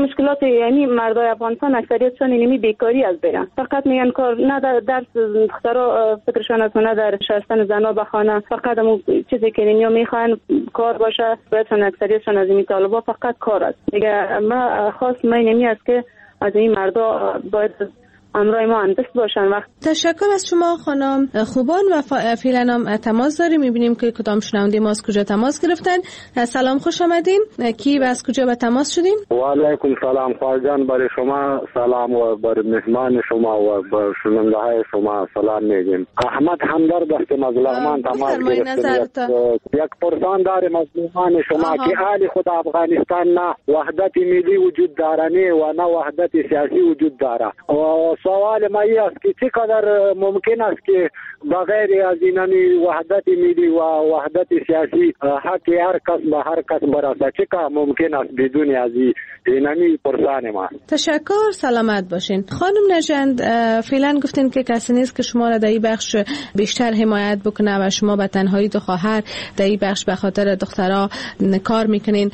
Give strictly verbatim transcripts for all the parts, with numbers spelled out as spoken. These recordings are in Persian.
مشکلات یعنی مردای افغانستان اکثریتشون اینمی بیکاری از برن، فقط میگن کار نه در درس دخترها فکرشون از نه در شستن زنا به خانه، فقط همون چیزی که نیا میخوان کار باشه. براتون اکثریتشون از این طالبا فقط کار است دیگه. ما خاص ما اینمی است که از این مردا باید امرای ما اندست باشن. وقت تشکر از شما خانم خوبان و فعلا هم تماس داریم. میبینیم که کدام شنونده ما از کجا تماس گرفتن. سلام، خوش آمدین. کی و از کجا به تماس شدین؟ و علیکم سلام خواجان، برای شما سلام و بر مهمان شما و بر شنونده های شما سلام میگیم. احمد همدرد هستم از لغمان تماس گرفتم. یک پرسان داریم از مهمان شما آها. که حال خود افغانستان نه وحدت ملی وجود داره و نه وحدت سیاسی وجود داره. و سوال ما است که چقدر ممکن است که بغیر از اینمی وحدت ملی و وحدت سیاسی حق هر کس به هر کس برسه، چقدر ممکن است بدون از اینمی پرسان ما. تشکر، سلامت باشین. خانم نژند، فعلا گفتین که کسی نیست که شما را در این بخش بیشتر حمایت بکنه و شما به تنهایی دو خواهر در این بخش به خاطر دخترها کار میکنین.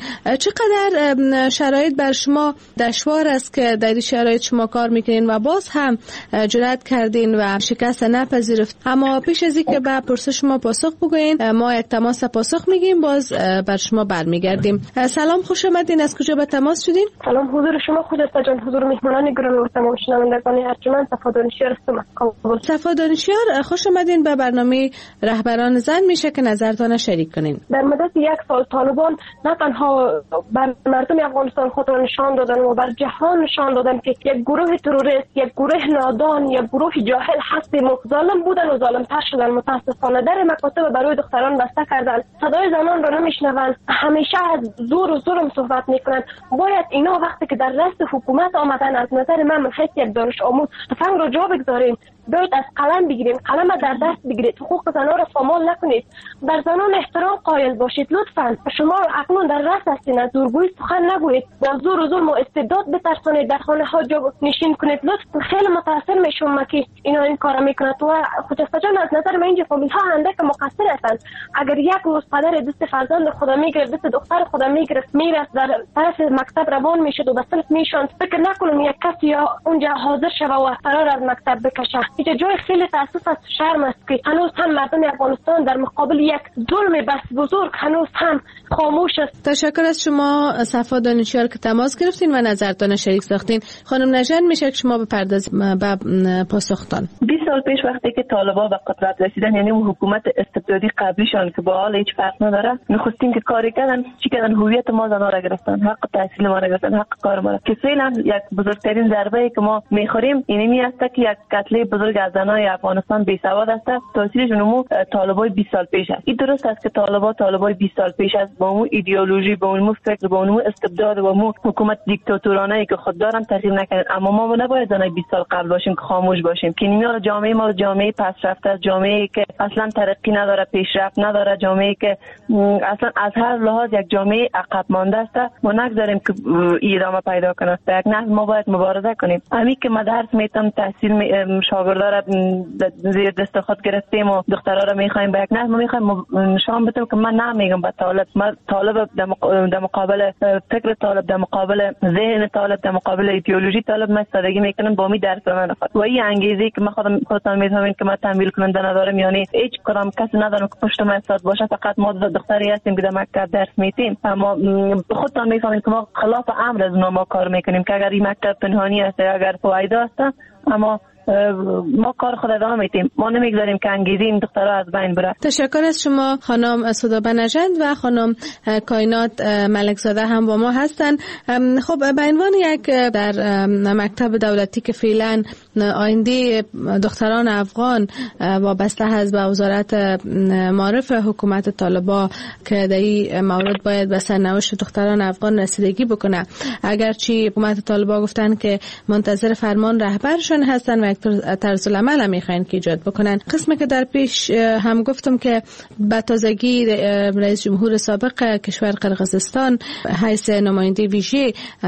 چقدر شرایط بر شما دشوار است که در این شرایط شما کار میکنین و باز هم جرأت کردین و شکست نپذیرفت؟ اما پیش از اینکه به پرسش ما پاسخ بگوین، ما یک تماس پاسخ میگیم، باز بر شما برمیگردیم. سلام، خوش آمدین. از کجا به تماس شدین؟ سلام، حضور شما خودت جان، حضور مهمانان گرامی و تمام شنوندگان ارجمند. صفا دانشیار هستم. صفا دانشیار، خوش آمدین به برنامه رهبران زن. میشه که نظرتان شریک کنین؟ در مدت یک سال طالبان نه تنها بر مردم افغانستان خود را نشان دادن و بر جهان نشان دادن که یک گروه تروریست، یک گروه نادان، یک گروه جاهل هستیم و ظالم بودن و ظالم‌تر شدن. متاسفانه در مکاتب برای دختران بسته کردن، صدای زنان را نمیشنوند، همیشه از زور و ظلم صحبت میکنند. باید اینا وقتی که در رأس حکومت آمدن، از نظر من من حیث یک دانش آموز تفنگ را جا بگذاریم، باید از قلم بگیریم، قلم در دست بگیرید، حقوق زنان را پامال نکنید، در زنان احترام قائل باشید. لطفاً شما اکنون در رأس هستین، از زورگویی سخن نگویید، با زور و ظلم و استبداد بترسانید، در خانه ها جا نشین کنید. لطفاً خیلی متأثر میشم که اینا این کارا میکنند و خجسته جان از نظر من اینجا فامیل ها اندک مقصر هستند. اگر یک روز پدر دوست فرزند خدا میگرفت، دوست دختر خدا میگرفت، میرفت در طرف مکتب روان میشد و به صنف میشوند، فکر نکنم یک کسی یا اونجا حاضر شوه و فرار از مکتب بکشه. اینجا جای خیلی تاسف است، شرم است که هنوز هم مردم افغانستان در مقابل یک ظلم بس بزرگ هنوز هم خاموش است. تشکر از شما صفا دانشیار که تماس گرفتین و نظرتان شریک ساختین. خانم نژند، میشه که شما بپردازید به پاسختان. بیست سال پیش وقتی که طالبان به قدرت رسیدن، یعنی اون حکومت استبدادی قبلیشان که با حال هیچ فرق نداره، نخستین که کاری کردن چی کردن؟ هویت ما زنا را گرفتن، حق تحصیل ما را گرفتن، حق کار ما را، که فعلا یک بزرگترین ضربه ای که ما میخوریم اینمی است که یک قتل بزرگ از زنای افغانستان بی سواد است. تاثیرشون مو طالبای بیست سال پیش است. این درست است که طالبان طالبای بیست سال پیش است با اون ایدئولوژی، با اون فکر، با اون استبداد و اون حکومت دیکتاتورانه ای که خود دارن تغییر نکردن. اما ما نباید زنای بیست سال قبل باشیم که خاموش باشیم که اینا جامعه ما جامعه پسرفته است، جامعه که اصلا ترقی نداره، پیشرفت نداره، جامعه که اصلا از هر لحاظ یک جامعه عقب مانده است. ما نگذاریم که ادامه پیدا کنه. در یک نسل ما باید مبارزه کنیم. همین که ما درس میتم، تحصیل شاگردا را زیر دست خود گرفتیم و دخترها را میخوایم به یک نسل ما میخوایم نشان بدیم که من نمیگم به طالب، من طالب در مقابل فکر طالب، در مقابل ذهن طالب، در مقابل ایدئولوژی طالب من استادگی میکنم، با می درس به من نخواد. و این انگیزه که من خودم خودم میفهمم که من تمویل کننده ندارم، یعنی هیچ کدام کسی ندارم که پشت من استاد باشه، فقط ما دختری هستیم که در مکتب درس میتیم. اما خودتان میفهمید که ما خلاف امر از ما کار میکنیم که اگر این مکتب پنهانی است، اگر فایده است، اما ما کار خود ادامه میدیم. ما نمیگذاریم که انگیزه این دخترها از بین بره. تشکر از شما خانم سودابه نژند و خانم کائنات ملکزاده هم با ما هستن. خب به عنوان یک در مکتب دولتی که فعلا آینده دختران افغان وابسته هست به وزارت معارف حکومت طالبان که در این مورد باید به سرنوشت دختران افغان رسیدگی بکنه، اگرچه حکومت طالبان گفتن که منتظر فرمان رهبرشون هستن و یک طرز العمل میخواین که ایجاد بکنن. قسمی که در پیش هم گفتم که به تازگی رئیس جمهور سابق کشور قرقیزستان حیث نماینده ویژه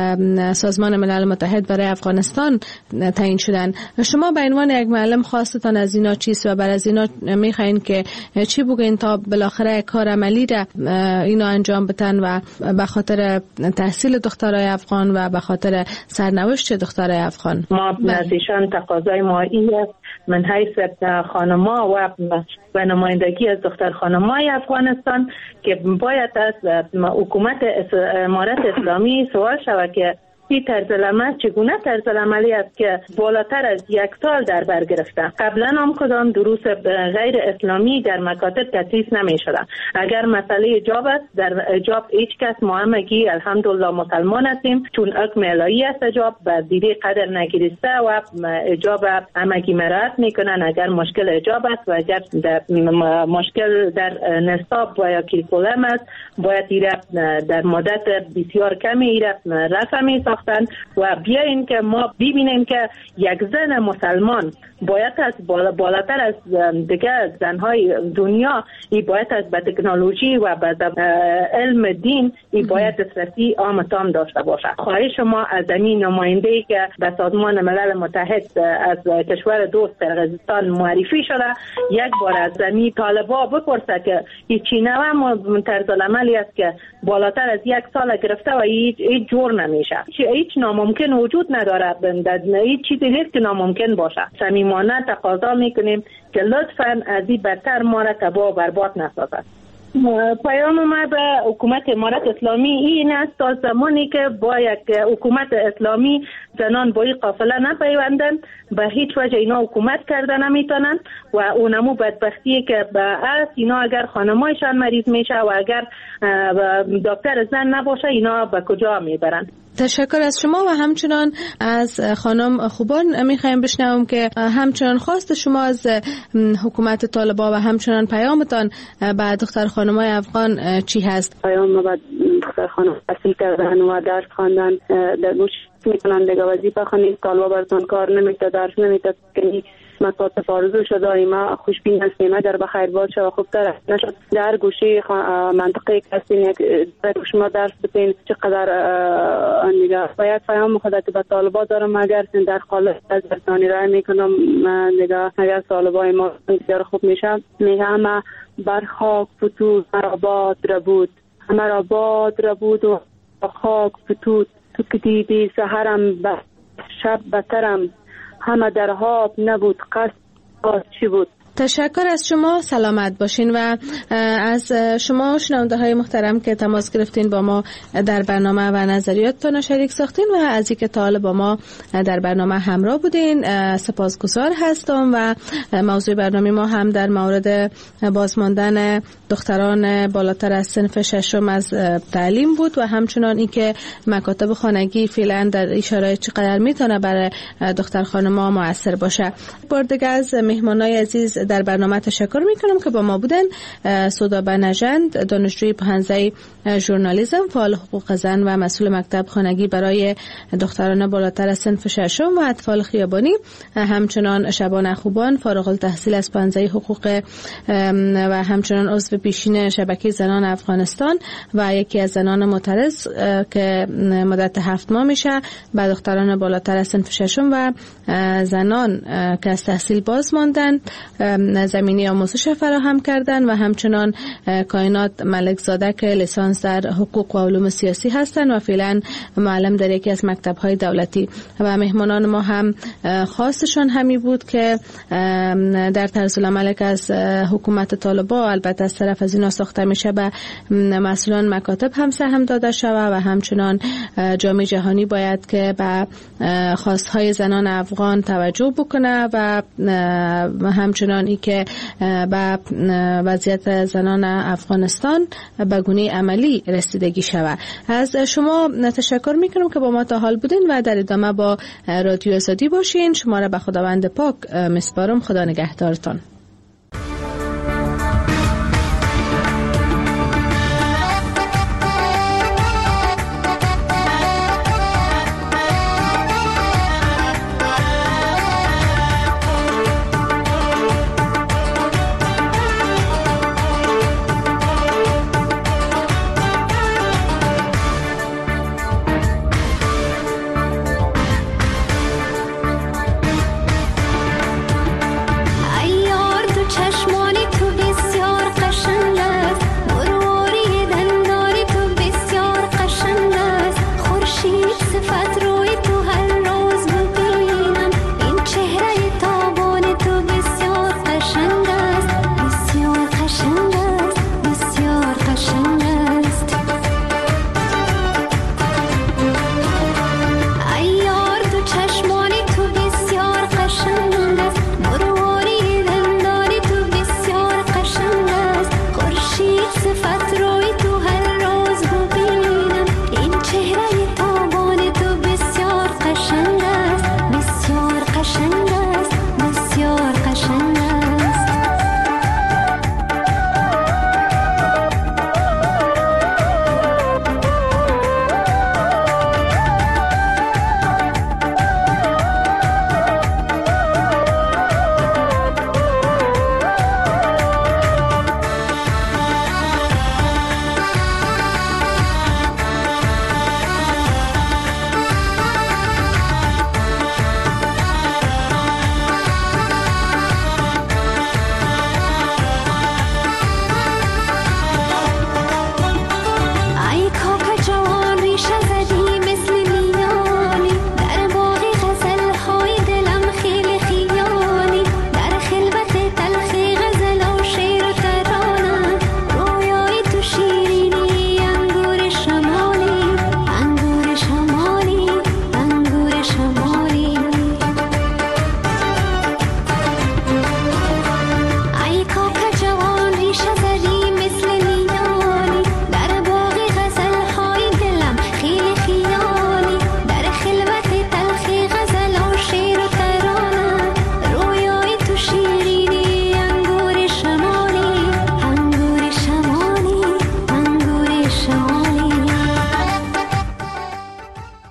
سازمان ملل متحد برای افغانستان تعیین شدن. شما به عنوان یک معلم خواستتان از اینا چیست و بر از اینا میخواین که چی بگین تا بالاخره کار عملی را اینا انجام بدن و به خاطر تحصیل دخترای افغان و به خاطر سرنوشت دخترای افغان؟ ما از ایشان تقاضای ما این است من حیث خانما و و نمایندگی از دختر خانمای افغانستان که باید از حکومت امارت اسلامی سوال شود که این طرز العمل چگونه طرز عملی است که بالاتر از یک سال در بر گرفته. قبلا هم کدام دروس غیر اسلامی در مکاتب تدریس نمی شده. اگر مسئله حجاب است، در حجاب هیچ کس ما همگی الحمدلله مسلمان هستیم، چون حکم الهی است حجاب و دیده قدر نگیرسته و حجاب همگی مراد میکنن. اگر مشکل حجاب است و اگر در مشکل در نصاب و یا کریکولم است، باید ایره در مدت بسیار کمی ایره رفع می و بیاییم که ما ببینیم که یک زن مسلمان باید از بالا بالاتر از دیگه زنهای دنیا ای باید از به تکنولوژی و به علم دین ای باید دسترسی عام تام داشته باشه. خواهش ما از این نماینده‌ای که به سازمان ملل متحد از کشور دوست قرقیزستان معرفی شده یک بار از زمین طالبا بپرسه که این چینه طرز العملی است که بالاتر از یک سال گرفته و هیچ جور نمیشه. هیچ ناممکن وجود نداره، هیچ چیزی نیست که ناممکن باشه. صمیمانه تقاضا میکنیم که لطفاً از این بدتر ما را تباه و برباد نسازد. پیام ما به حکومت امارت اسلامی این است تا زمانی که با یک حکومت اسلامی زنان با این قافله نپیوندن به هیچ وجه اینا حکومت کردن نمیتونن و اونمو بدبختیه که به از اینا اگر خانمایشان مریض میشه و اگر دکتر زن نباشه اینا به کجا میبرن. تشکر از شما و همچنان از خانم خوبان میخوایم بشنوم که همچنان خواست شما از حکومت طالبان و همچنان پیامتان به دختر خانمای افغان چی هست؟ پیام ما به دختر خانم تحصیل کردن و درس خواندن در گوش میکنن دیگه وظیفه خانید طالبان براتون کار نمیده، درس نمیده که مکاتب آرزو شده ایما خوشبین هستیم اگر بخیر باشه و خوبتر نشد در گوشه منطقه کسین یک شما درس بتین چقدر دیگه باید پیام خدا که به طالبا دارم اگر در قالب از برسانی رای میکنم دیگه اگر طالبای ما دیگر خوب میشه میگه همه بر خاک فتود مرا باد ربود همه را باد ربود و خاک فتود تو که دیدی سهرم شب بترم همه در خواب نبود قصد چی بود. تشکر از شما، سلامت باشین و از شما شنونده های محترم که تماس گرفتین با ما در برنامه و نظریاتتان شریک ساختین و از اینکه تا حالا با ما در برنامه همراه بودین سپاسگزار هستم. و موضوع برنامه ما هم در مورد بازماندن دختران بالاتر از صنف ششم از تعلیم بود و همچنان اینکه مکاتب خانگی فعلا در این شرایط چقدر میتونه برای دختر خانم‌ها مؤثر باشه. بار دیگه از مهمانای عزیز در برنامه تشکر میکنم که با ما بودن. سودا بنژند، دانشجوی پوهنځی ژورنالیسم، فعال حقوق زن و مسئول مکتب خانگی برای دختران بالاتر از صنف ششم و اطفال خیابانی، همچنان شبانه خوبان، فارغ التحصیل از پوهنځی حقوق و همچنان عضو پیشین شبکه زنان افغانستان و یکی از زنان معترض که مدت هفت ماه میشه به دختران بالاتر از صنف ششم و زنان که از تحصیل باز ماندن زمینی آموزش فراهم کردن و همچنان کائنات ملک زاده که لیسانس در حقوق و علوم سیاسی هستند و فعلا معلم در یکی از مکتب‌های دولتی. و مهمانان ما هم خواستشان همی بود که در طرز العمل که از حکومت طالبان البته از طرف از اینا ساخته میشه به مسئولان مکاتب هم سهم داده شود و همچنان جامعه جهانی باید که به خواستهای زنان افغان توجه بکنه و همچنان ای که به وضعیت زنان افغانستان به گونه عملی رسیدگی شود. از شما تشکر میکنم که با ما تا حال بودین و در ادامه با رادیو آزادی باشین. شما را به خداوند پاک میسپارم. خدا نگهدارتان.